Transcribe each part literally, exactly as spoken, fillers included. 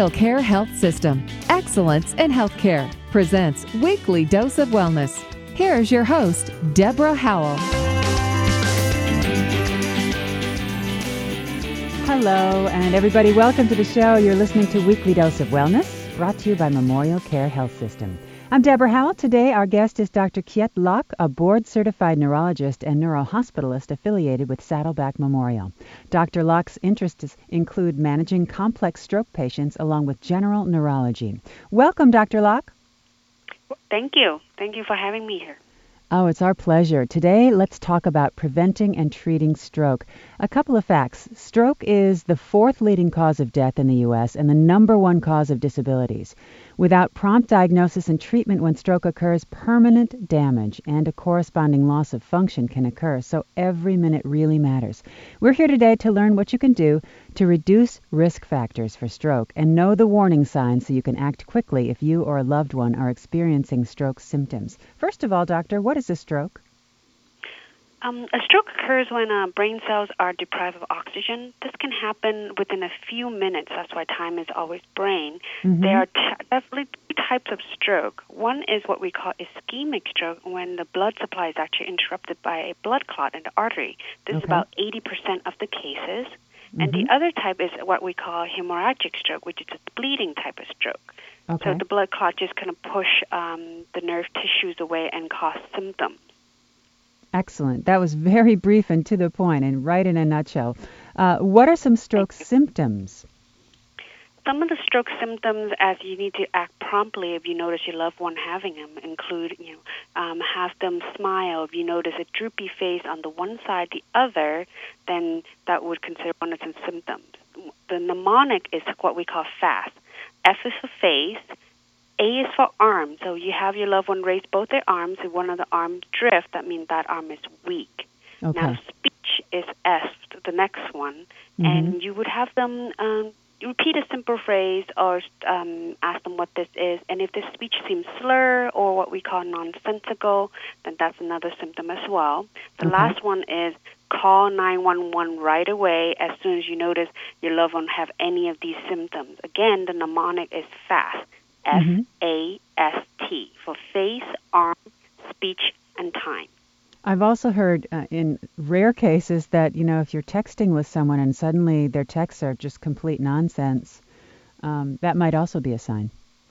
Memorial Care Health System, Excellence in Healthcare, presents Weekly Dose of Wellness. Here's your host, Deborah Howell. Hello, and everybody, welcome to the show. You're listening to Weekly Dose of Wellness, brought to you by Memorial Care Health System. I'm Deborah Howell. Today, our guest is Doctor Kiet Loch, a board-certified neurologist and neurohospitalist affiliated with Saddleback Memorial. Doctor Loch's interests include managing complex stroke patients along with general neurology. Welcome, Doctor Loch. Thank you. Thank you for having me here. Oh, it's our pleasure. Today, let's talk about preventing and treating stroke. A couple of facts. Stroke is the fourth leading cause of death in the U S and the number one cause of disabilities. Without prompt diagnosis and treatment when stroke occurs, permanent damage and a corresponding loss of function can occur, so every minute really matters. We're here today to learn what you can do to reduce risk factors for stroke and know the warning signs so you can act quickly if you or a loved one are experiencing stroke symptoms. First of all, doctor, what is a stroke? Um, a stroke occurs when uh, brain cells are deprived of oxygen. This can happen within a few minutes. That's why time is always brain. Mm-hmm. There are t- definitely two types of stroke. One is what we call ischemic stroke, when the blood supply is actually interrupted by a blood clot in the artery. This okay. is about eighty percent of the cases. Mm-hmm. And the other type is what we call hemorrhagic stroke, which is a bleeding type of stroke. Okay. So the blood clot just kind of push um, the nerve tissues away and cause symptoms. Excellent. That was very brief and to the point and right in a nutshell. Uh, what are some stroke symptoms? Some of the stroke symptoms, as you need to act promptly if you notice your loved one having them, include, you know, um, have them smile. If you notice a droopy face on the one side, the other, then that would consider one of the symptoms. The mnemonic is what we call FAST. F is for face. A is for arm. So you have your loved one raise both their arms. If one of the arms drift, that means that arm is weak. Okay. Now, speech is S, the next one. Mm-hmm. And you would have them um, repeat a simple phrase or um, ask them what this is. And if the speech seems slur or what we call nonsensical, then that's another symptom as well. The okay. last one is call nine one one right away as soon as you notice your loved one have any of these symptoms. Again, the mnemonic is FAST. F A S T, for face, arm, speech, and time. I've also heard uh, in rare cases that, you know, if you're texting with someone and suddenly their texts are just complete nonsense, um, that might also be a sign.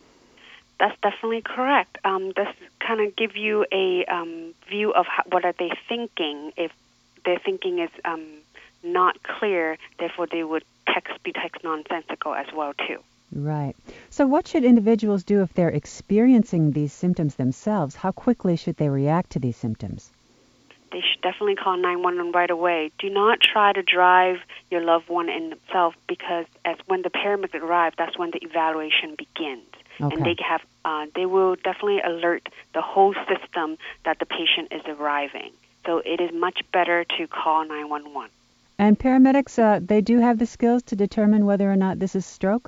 That's definitely correct. Um, this kind of give you a um, view of how, what are they thinking. If their thinking is um, not clear, therefore they would text be text nonsensical as well, too. Right. So what should individuals do if they're experiencing these symptoms themselves? How quickly should they react to these symptoms? They should definitely call nine one one right away. Do not try to drive your loved one in themselves, because as when the paramedics arrive, that's when the evaluation begins. Okay. And they have uh, they will definitely alert the whole system that the patient is arriving. So it is much better to call nine one one. And paramedics, uh, they do have the skills to determine whether or not this is stroke?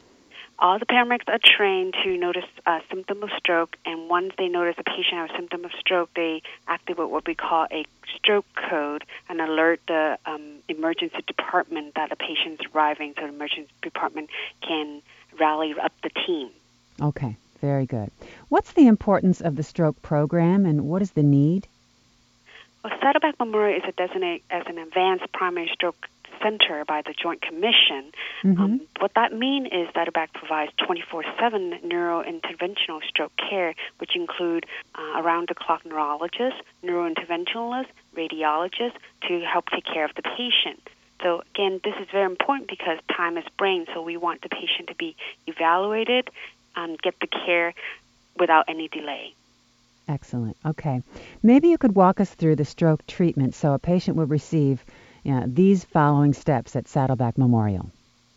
All the paramedics are trained to notice a symptom of stroke, and once they notice a patient has a symptom of stroke, they activate what we call a stroke code and alert the um, emergency department that a patient's arriving, so the emergency department can rally up the team. Okay, very good. What's the importance of the stroke program, and what is the need? Well, Saddleback Memorial is a designated as an advanced primary stroke center by the Joint Commission. Mm-hmm. Um, what that means is that Saddleback provides twenty-four seven neurointerventional stroke care, which include uh, around-the-clock neurologists, neurointerventionalists, radiologists to help take care of the patient. So again, this is very important because time is brain, so we want the patient to be evaluated and get the care without any delay. Excellent. Okay. Maybe you could walk us through the stroke treatment so a patient would receive Yeah, these following steps at Saddleback Memorial.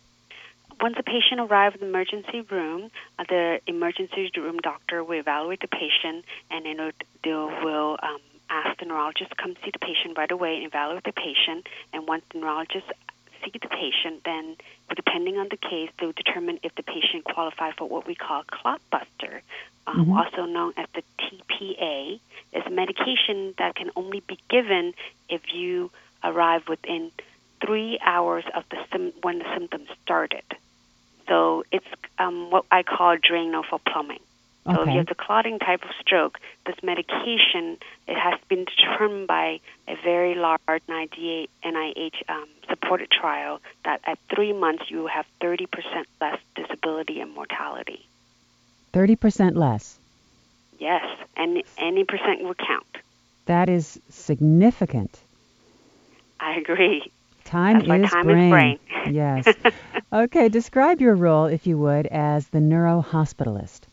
Once a patient arrives in the emergency room, uh, the emergency room doctor will evaluate the patient, and then they will um, ask the neurologist to come see the patient right away and evaluate the patient. And once the neurologist see the patient, then depending on the case, they will determine if the patient qualifies for what we call clot buster, um, mm-hmm. also known as the T P A. It's a medication that can only be given if you arrive within three hours of the sim- when the symptoms started. So it's um, what I call adrenal for plumbing. So Okay. if you have the clotting type of stroke, this medication, it has been determined by a very large N I H um, supported trial that at three months you have thirty percent less disability and mortality. thirty percent less. Yes, and any percent will count. That is significant. I agree. Time That's why is time brain. is brain. Yes. Okay, describe your role, if you would, as the neurohospitalist.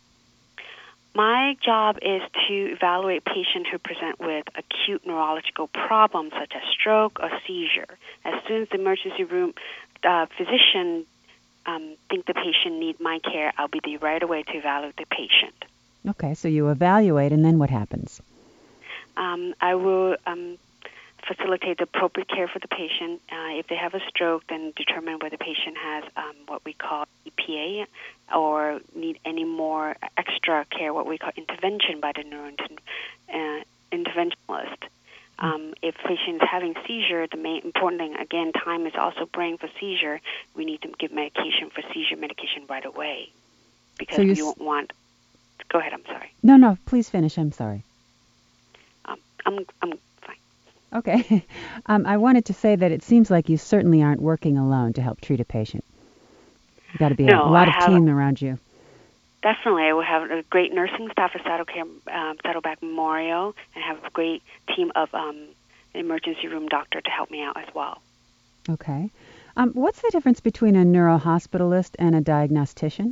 My job is to evaluate patients who present with acute neurological problems such as stroke or seizure. As soon as the emergency room uh, physician um, think the patient need my care, I'll be there right away to evaluate the patient. Okay, so you evaluate, and then what happens? Um, I will um, facilitate the appropriate care for the patient. Uh, if they have a stroke, then determine whether the patient has um, what we call E P A or need any more extra care, what we call intervention by the neuro uh, interventionalist. Um, if patient is having seizure, the main important thing, again, time is also brain for seizure. We need to give medication for seizure medication right away because So you we s- don't want... Go ahead, I'm sorry. No, no, please finish. I'm sorry. Um, I'm, I'm fine. Okay. um, I wanted to say that it seems like you certainly aren't working alone to help treat a patient. You've got to be No, a, a lot I of have- team around you. Definitely. I will have a great nursing staff at Saddlecare, um, Saddleback Memorial and have a great team of um, emergency room doctor to help me out as well. Okay. Um, what's the difference between a neurohospitalist and a diagnostician?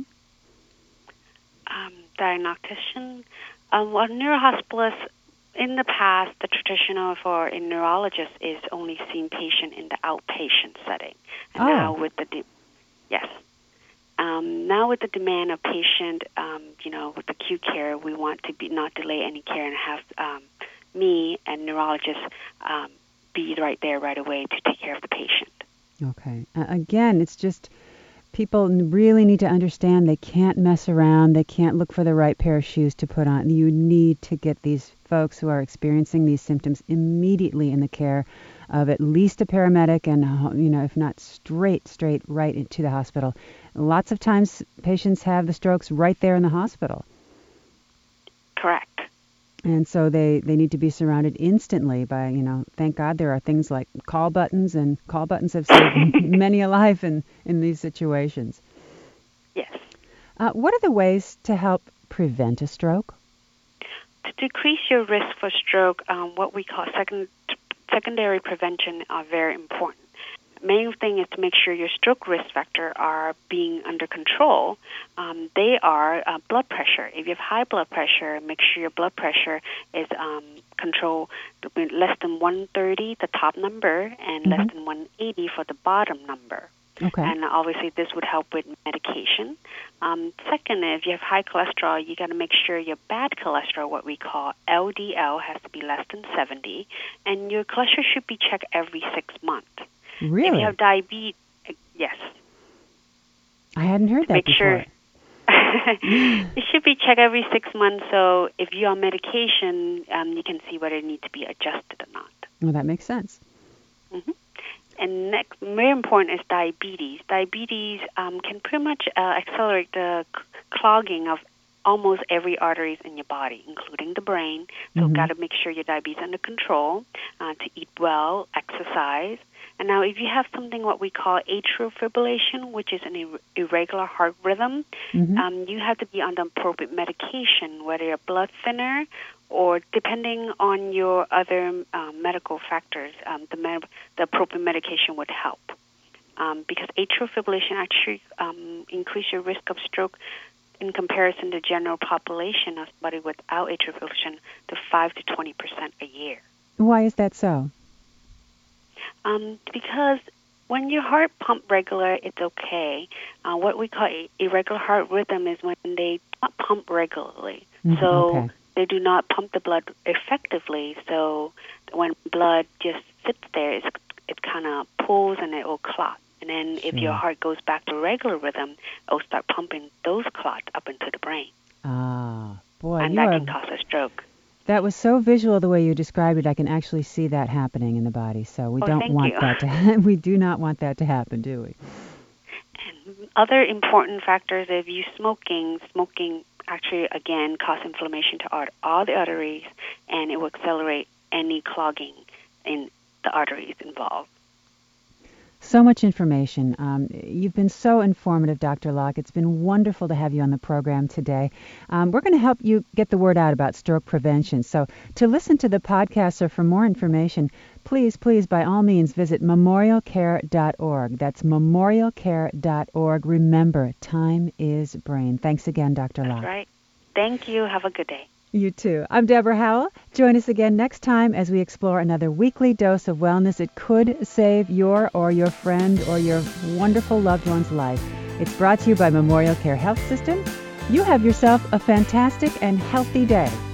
Um, diagnostician, um, well, neurohospitalist, in the past, the traditional for a neurologist is only seeing patient in the outpatient setting. And Oh. now with the, de- yes. Um, now with the demand of patient, um, you know, with acute care, we want to be not delay any care and have um, me and neurologist um, be right there right away to take care of the patient. Okay. Uh, again, it's just people n- really need to understand they can't mess around. They can't look for the right pair of shoes to put on. You need to get these folks who are experiencing these symptoms immediately in the care of at least a paramedic and, uh, you know, if not straight, straight right into the hospital. Lots of times patients have the strokes right there in the hospital. Correct. And so they, they need to be surrounded instantly by, you know, thank God there are things like call buttons, and call buttons have saved many a life in, in these situations. Yes. Uh, what are the ways to help prevent a stroke? To decrease your risk for stroke, um, what we call second, secondary prevention are very important. Main thing is to make sure your stroke risk factor are being under control. Um, they are uh, blood pressure. If you have high blood pressure, make sure your blood pressure is um, controlled less than one thirty, the top number, and Mm-hmm. less than one eighty for the bottom number. Okay. And obviously this would help with medication. Um, second, if you have high cholesterol, you got to make sure your bad cholesterol, what we call L D L, has to be less than seventy, and your cholesterol should be checked every six months. Really? If you have diabetes, yes. I hadn't heard that Make before. sure it should be checked every six months. So if you're on medication, um, you can see whether it needs to be adjusted or not. Well, that makes sense. Mm-hmm. And next, very important is diabetes. Diabetes um, can pretty much uh, accelerate the c- clogging of almost every arteries in your body, including the brain. So Mhm. got to make sure your diabetes is under control, uh, to eat well, exercise. And now if you have something what we call atrial fibrillation, which is an ir- irregular heart rhythm, Mhm. um, you have to be on the appropriate medication, whether a blood thinner or depending on your other um, medical factors, um, the, med- the appropriate medication would help. Um, because atrial fibrillation actually um, increases your risk of stroke in comparison to general population of somebody without atrial fibrillation to five to twenty percent a year. Why is that so? Um, because when your heart pump regular, it's okay. Uh, what we call a irregular heart rhythm is when they not pump regularly. Mhm, So okay. they do not pump the blood effectively. So when blood just sits there, it's, it kind of pulls and it will clot. And then if your Sure. heart goes back to regular rhythm, it will start pumping those clots up into the brain. Ah, boy, and you that are, can cause a stroke. that was so visual the way you described it. I can actually see that happening in the body. So we Oh, don't thank want you. that to. We do not want that to happen, do we? And other important factors, if you smoking, smoking actually, again, cause inflammation to art- all the arteries, and it will accelerate any clogging in the arteries involved. So much information. Um, you've been so informative, Doctor Locke. It's been wonderful to have you on the program today. Um, we're going to help you get the word out about stroke prevention. So to listen to the podcast or for more information, please, please, by all means, visit memorial care dot org. That's memorial care dot org. Remember, time is brain. Thanks again, Doctor Locke. That's right. Thank you. Have a good day. You too. I'm Deborah Howell. Join us again next time as we explore another weekly dose of wellness. It could save your or your friend or your wonderful loved one's life. It's brought to you by Memorial Care Health System. You have yourself a fantastic and healthy day.